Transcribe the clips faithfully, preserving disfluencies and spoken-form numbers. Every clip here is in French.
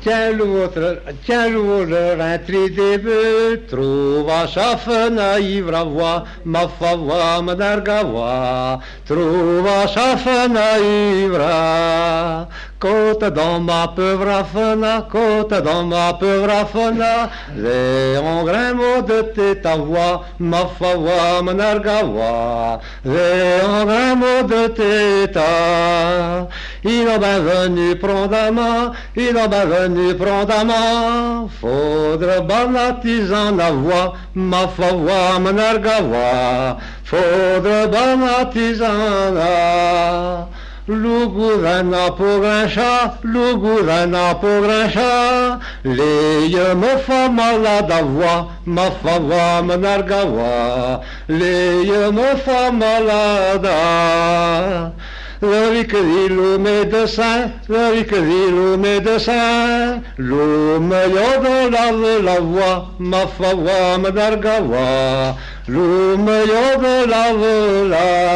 Tiens l'autre, tiens l'autre, un tri des bœufs, trouve à chaque naïve à voix, ma favoie, ma dargawa, trouve à chaque naïve à côte dans ma pauvre fena, côte dans ma pauvre fena, j'ai un grand mot de tête à voix, ma favoie, ma dargawa, j'ai un grand mot de tête à, il en est venu prendre à main, il en est venu prendre à main, faudra banatisan la voix, ma favoie, ma dargawa, faudra banatisan la. Le gouvernement pour grand chat, le gouvernement pour grand chat, les yeux me font malade à voix, ma favoie, ma dargawa, les yeux me font malade à. Le ricri, le médecin, le ricri, le médecin, le meilleur de la, la voix, ma favoie, ma dargawa, le meilleur de la,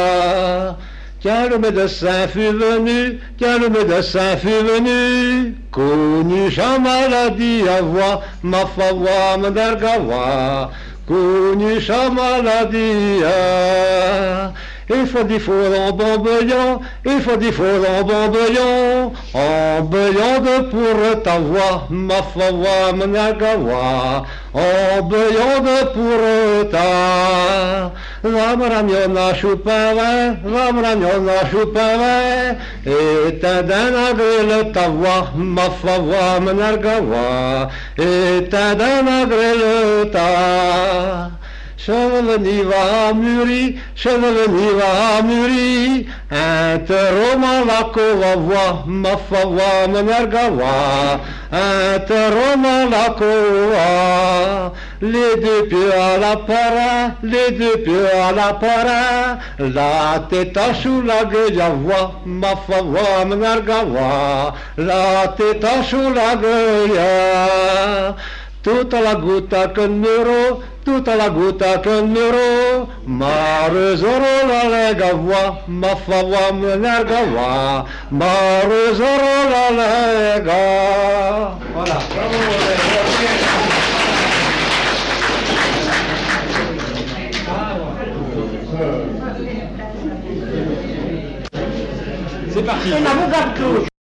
la. Tiens le médecin fut venu, tiens le médecin fut venu, connu sa maladie à voix, ma favoie, ma dargawa, connu sa maladie à. Il faut du four en bon bouillon, il faut du four en bon bouillon, en bouillon de pour ta voix, ma favoie, ma dargawa, en bouillon de pour ta. Ramramiona choupin, ramramiona choupin, et un agré ta voix, ma favoie, ma dargawa, et un agré ta. Cheveni va mûri, cheveni va mûri, interrompt la cova voix, ma favoie, ma dargawa, interrompt la cova, les deux pieds à la para, les deux pieds à la para, la tête à chou la gueule à voix, ma favoie, ma dargawa, la tête à chou la gueule. Toute la goutte à qu'un toute la goutte à qu'un euro, ma resoro la lega voix, ma favoie, ma dargawa, ma resoro la lega. Voilà. C'est parti.